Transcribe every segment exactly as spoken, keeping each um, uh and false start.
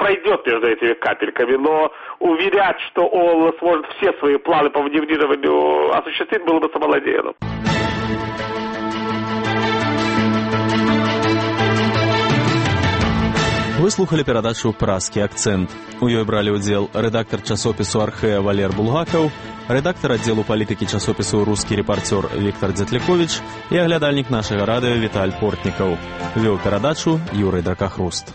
пройдет между этими капельками, но уверять, что он сможет все свои планы по внедрированию осуществить, было бы самонадеянным. Вы слухали перадачу «Празкі акцэнт». У ёй бралі ўдзел рэдактар часопісу «Архея» Валер Булгакаў, рэдактар аддзелу палітыкі часопісу «Рускі рэпарцёр» Віктор Дзятляковіч і аглядальнік нашага радыё Віталь Портнікаў. Вёў перадачу Юрый Дракахруст.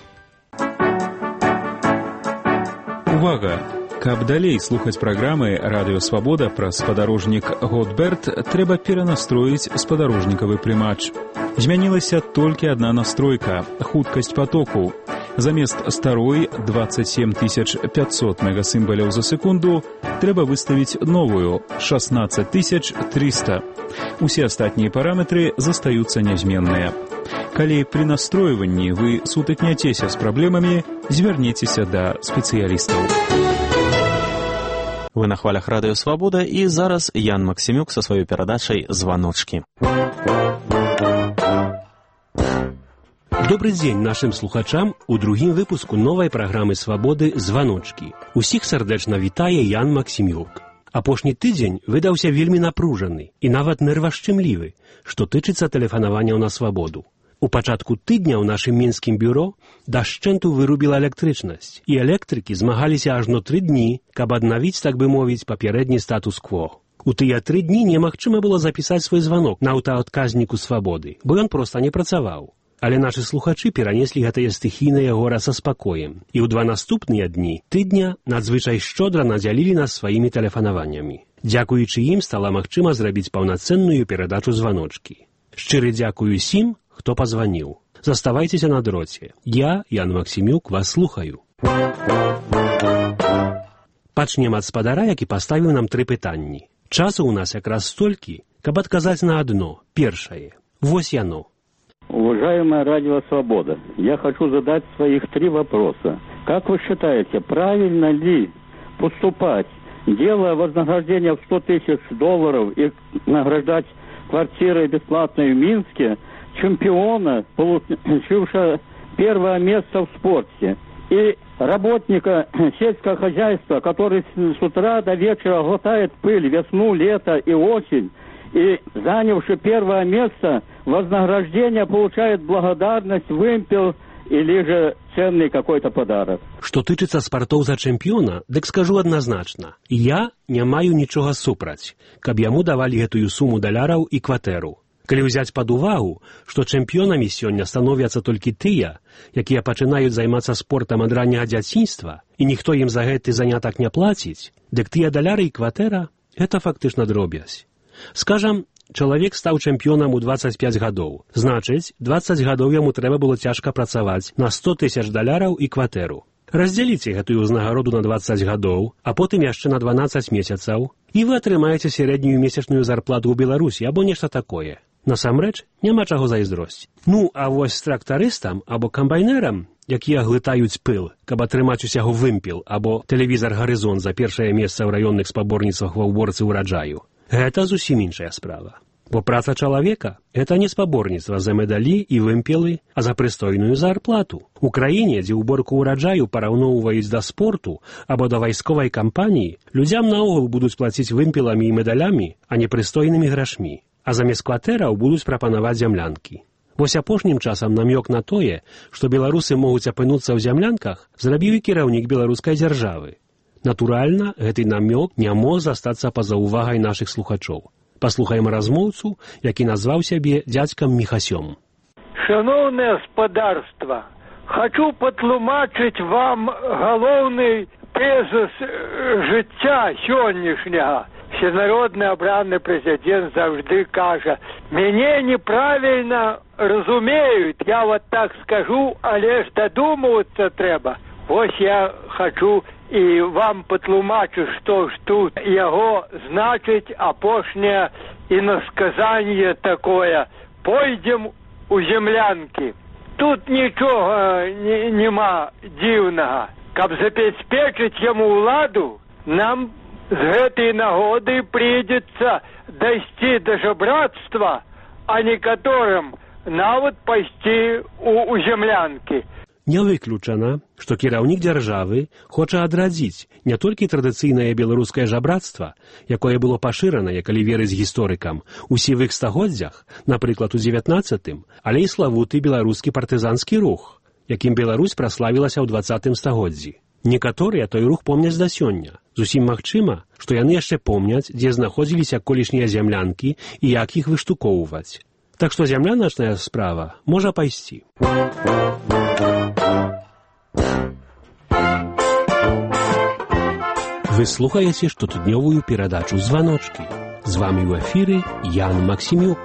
Увага! Каб далей слухаць праграмы «Радыё Свабода» пра спадарожнік «Готберт», трэба перанастроіць спадарожнікавы прымач. Змянілася толькі адна настройка – хуткасць патоку. Замест старой двадцать семь тысяч пятьсот мегасімбаляў за секунду трэба выставіць новую – шестнадцать тысяч триста. Усе астатнія параметры застаюцца нязменныя. Калі пры настройванні вы сутыкняцеся з праблемамі, звярніцеся да спецыялістаў. Вы на хвалях радыё «Свабода» і зараз Ян Максімюк са сваёй перадачай «Званочкі». Добрый дзень нашим слухачам у другім выпуску новай праграмы «Свабоды» «Званочкі». Усіх сардэчна вітае Ян Максімюк. Апошні тыдзень выдаўся вельмі напружаны і нават нервашчымлівы, што тычыцца тэлефанаванняў на свабоду. У пачатку тыдня ў нашым мінскім бюро дашчэнту вырубіла электрычнасць, і электрыкі змагаліся ажно тры дні, каб аднавіць, так бы мовіць, папярэдні статус-кво. У тыя тры дні немагчыма было запісаць свой званок на аўтаадказніку свабоды, бо ён проста не працаваў. Але нашы слухачы перанеслі гэтае стыхійнае гора са спакоем, і ў два наступныя дні тыдня надзвычай шчодра надзялілі нас сваімі тэлефанаваннямі. Дзякуючы ім стала магчыма зрабіць паўнацэнную перадачу «Званочкі». Шчыры дзякую усім, хто пазваніў. Заставайцеся на дроце. Я, Ян Максімюк, вас слухаю. Пачнем ад спадара, які паставіў нам тры пытанні. Часу ў нас якраз столькі, каб адказаць на адно, першае. Вось яно. Уважаемая радио «Свобода», я хочу задать своих три вопроса. Как вы считаете, правильно ли поступать, делая вознаграждение в сто тысяч долларов и награждать квартирой бесплатной в Минске чемпиона, получившего первое место в спорте, и работника сельского хозяйства, который с утра до вечера глотает пыль весну, лето и осень, и занявший первое место, вознаграждение получает благодарность, вымпел или же ценный какой-то подарок. Што тычыцца спартоўца чэмпіёна, дык скажу адназначна. Я не маю нічога супраць, каб яму давалі гэтую суму даляраў і кватэру. Калі ўзяць пад увагу, што чэмпіёнамі сёння становяцца толькі тыя, якія пачынаюць займацца спортам ад ранняга дзяцінства, і ніхто ім за гэты занятак не плаціць, дык тыя даляры і кватэра – гэта фактычна дробязь. Скажам, чалавек стаў чэмпіёнам у дваццаць пяць гадоў. Значыць, дваццаць гадоў яму трэба было цяжка працаваць на сто тысяч даляраў і кватэру. Раздзяліце гэтую ўзнагароду на дваццаць гадоў, а потым яшчэ на дванаццаць месяцаў, і вы атрымаеце сярэднюю месячную зарплату ў Беларусі або нешта такое. Насамрэч, няма чаго зайздросць. Ну, а вось з трактарыстам або камбайнерам, якія глытаюць пыл, каб атрымаць усяго вымпел або тэлевізар «Гарызон» за першае месца ў раённых спаборніцтвах ва ўборцы ўраджаю, гэта зусім іншая справа. Бо праца чалавека – гэта не спаборніцтва за медалі і вымпелы, а за прыстойную зарплату. У краіне, дзе ўборку ўраджаю параўноўваюць да спорту або да вайсковай кампаніі, людзям наогул будуць плаціць вымпеламі і медалямі, а не прыстойнымі грашмі. А замест кватэраў будуць прапанаваць зямлянкі. Вось апошнім часам намёк на тое, што беларусы могуць апынуцца ў зямлянках, зрабіў і кіраўнік беларускай дзяржавы. Натуральна, гэты намёк не мог застацца па-за ўвагай нашых слухачоў. Паслухаем размоўцу, які назваў сябе дзядзькам Міхасём. Шановне господарство, хочу патлумачыць вам галоўны тезіс жыцця сённяшняга. Всенародны абраны прэзідэнт заўжды кажа: «Мяне неправільна разумеюць, я вот так скажу, але ж дадумывацца трэба». Вось я хочу і вам патлумачу, што ж тут яго значыць апошняе інасказанне такое: «Пойдзем у землянкі». Тут нічога не, нема дзіўнага. Каб забяспечыць яму ўладу, нам з гэтай нагоды прыйдзецца дайсці да жабрацтва, а некаторым нават пайсці у, у землянкі. Не выключана, што кіраўнік дзяржавы хоча адрадзіць не толькі традыцыйнае беларускае жабрацтва, якое было пашырана, калі верыць гісторыкам, у сівых стагоддзях, напрыклад, у дзевятнаццатым, але і славуты беларускі партызанскі рух, якім Беларусь праславілася ў дваццатым стагоддзі. Некаторыя той рух помняць да сёння. Зусім магчыма, што яны яшчэ помняць, дзе знаходзіліся колішнія зямлянкі і як іх выштукоўваць. Так што зямляначная справа можа пайсці. Вы слухаеце штотыднёвую перадачу «Званочкі». З вамі ў эфіры Ян Максімюк.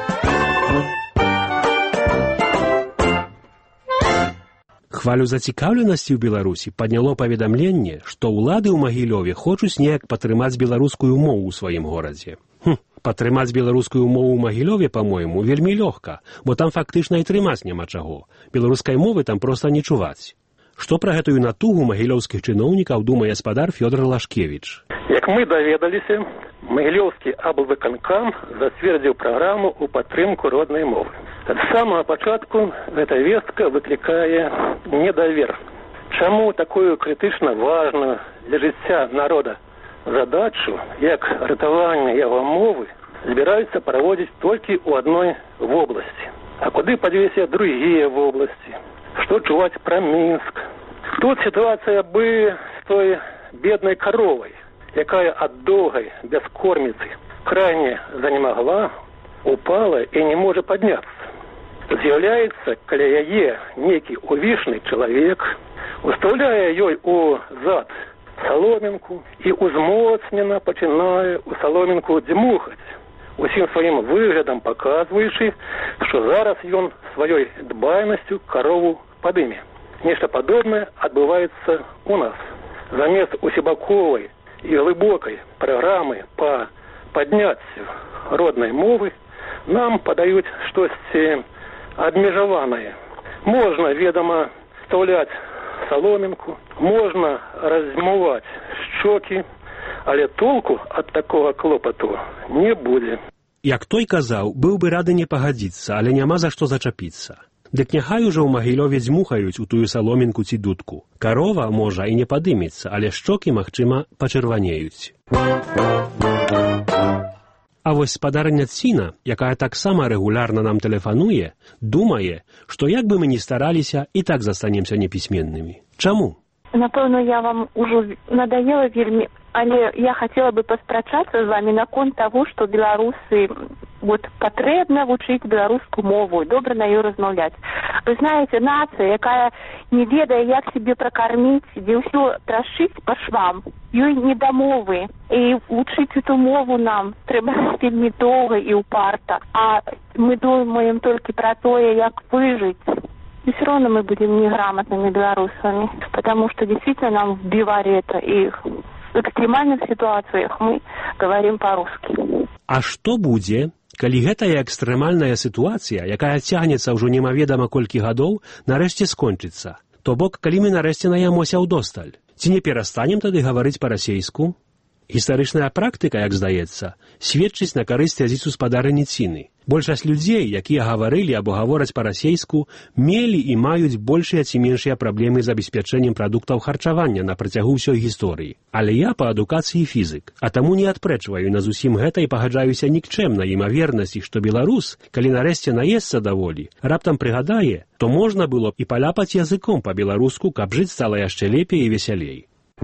Хвалю зацікаўленасці ў Беларусі падняло паведамленне, што ўлады ў Магілёве хочуць неяк падтрымаць беларускую мову ў сваім горадзе. Хм, падтрымаць беларускую мову ў Магілёве, па-мойму, вельмі лёгка, бо там фактычна і трымаць няма чаго. Беларускай мовы там проста не чуваць. Што пра гэтую натугу магілёўскіх чыноўнікаў думае спадар Фёдор Лашкевіч? Як мы даведаліся, Магілёўскі аблвыканкам зацвердзіў праграму ў падтрымку роднай мовы. З самага пачатку гэта вестка выклікае недавер. Чаму такую крытычна важную для жыцця народа задачу, як ратаванне яго мовы, збіраюцца праводзіць толькі ў адной вобласці? А куды падвесся другія вобласці? Што чуваць пра Мінск? Тут сітуацыя бы з той беднай каровай, якая ад доўгай бяскорміцы крайне занемагла, упала і не можа падняцца. З'яўляецца каля яе нейкі увішны чалавек, устаўляе ёй у зад саломінку і узмоцнена пачынае у саломінку дзьмухаць, усім сваім выглядам паказваючы, што зараз ён сваёй дбайнасцю карову падыме. Нешта падобнае адбываецца у нас. Замест усебаковай і глыбокай праграмы па падняццю роднай мовы нам падаюць штосьці абмежаванае. Можна, ведама, стаўляць саломінку, можна размываць шчокі, але толку ад такога клопату не будзе. Як той казаў, быў бы рады не пагадзіцца, але няма за што зачапіцца. Дык няхай ужо ў Магілёве дзьмухаюць у тую саломінку ці дудку. Карова, можа, і не падымецца, але шчокі, магчыма, пачырванеюць. А вось спадарня Ціна, якая таксама рэгулярна нам тэлефануе, думае, што як бы мы ні стараліся, і так застанемся непісьменнымі. Чаму? Напэўна, я вам ужо надоела вельмі, але я хацела бы паспрачацца з вами наконт таго, што беларусы вот патрэбна вучыць беларускую мову, добра на ёй размаўляць. Вы знаеце, нацыя, якая не ведае, як себе пракарміць, дзе ўсё трашыць па швам, ёй не да мовы. І вучыць эту мову нам трэба вельмі доўга і ўпарта. А мы думаем толькі пра тое, як выжыць. И все равно мы будем неграмотными белорусами, потому что действительно нам вбивали это, и в экстремальных ситуациях мы говорим по-русски. А што будзе, калі гэтая экстрэмальная сітуацыя, якая цягнецца ўжо немаведама колькі гадоў, нарэшце скончыцца? То бок, калі мы нарэшце наямося ўдосталь? Ці не перастанем тады гаварыць па-расейску? Гістарычная практыка, як здаецца, сведчыць на карысць азіцу спадарыні Ціны. Большасць людзей, якія гаварылі або гавораць па-расейску, мелі і маюць большыя ці меншыя праблемы з забеспячэннем прадуктаў харчавання на працягу ўсёй гісторыі. Але я па адукацыі фізык, а таму не адпрэчваю на зусім гэта і пагаджаюся нікчэмна імавернасці, што беларус, калі нарэшце наесца даволі, раптам прыгадае, то можна было б і паляпаць языком па-беларуску, каб жыць стала яшчэ лепей і весялей.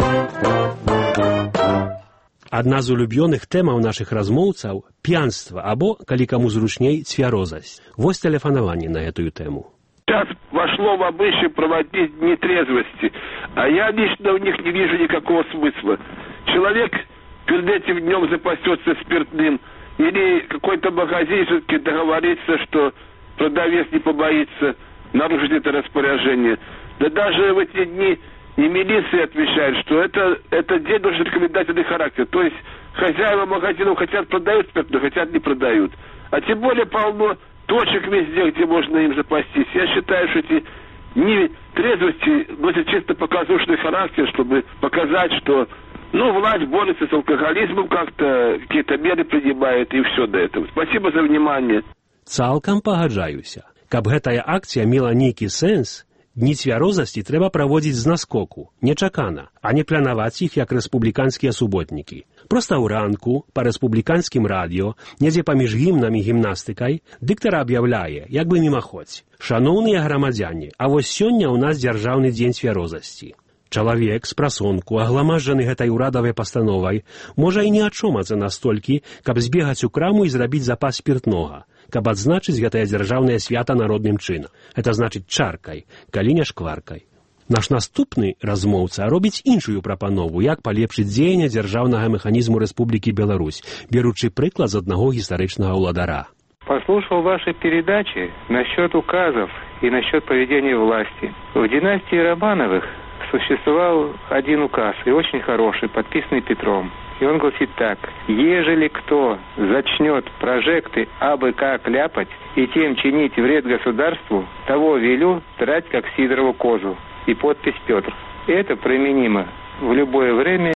Адна з улюбёных тэмаў нашых размоўцаў – п'янства, або, калі каму зручней, цвярозасць. Вось тэлефанаванне на эту тему. Сейчас вошло в обычай проводить дни трезвости, а я лично в них не вижу никакого смысла. Человек перед этим днем запасется спиртным, или какой-то магазин все-таки договорится, что продавец не побоится нарушить это распоряжение. Да даже в эти дни и милиция отвечает, что это, это день должен рекомендательный характер. То есть хозяева магазинов хотят продают спиртное, хотят не продают. А тем более полно точек везде, где можно им запастись. Я считаю, что эти дни трезвости носят чисто показушный характер, чтобы показать, что ну, власть борется с алкоголизмом как-то, какие-то меры принимает, и все до этого. Спасибо за внимание. Цалкам пагаджаюся. Каб гэтая акцыя мела нейкі сэнс, Дні цвярозасці трэба праводзіць з наскоку, нечакана, а не планаваць іх як рэспубліканскія суботнікі. Проста ў ранку, па рэспубліканскім радыё, недзе паміж гімнам і гімнастыкай, дыктар аб'яўляе, як бы мімаходзь: «Шаноўныя грамадзяне, а вось сёння ў нас дзяржаўны дзень цвярозасці». Чалавек з прасонку, агламажджаны гэтай урадавай пастановай, можа і не ачомацца настолькі, каб збегаць у краму і зрабіць запас спіртнога, каб адзначыць гэтае дзяржаўнае свята народным чынам. Это значыць чаркай, калі не шкваркай. Наш наступны размоўца робіць іншую прапанову, як палепшыць дзеянне дзяржаўнага механізму Рэспублікі Беларусь, беручы прыклад з аднаго гістарычнага ўладара. Послушал ваши передачи насчет указов и насчет поведения власти. В династии Романовых существовал один указ, и очень хороший, подписанный Петром. И он гласит так: «Ежели кто зачнет прожекты абы как ляпать и тем чинить вред государству, того велю драть как Сидорову козу». И подпись Петр. Это применимо в любое время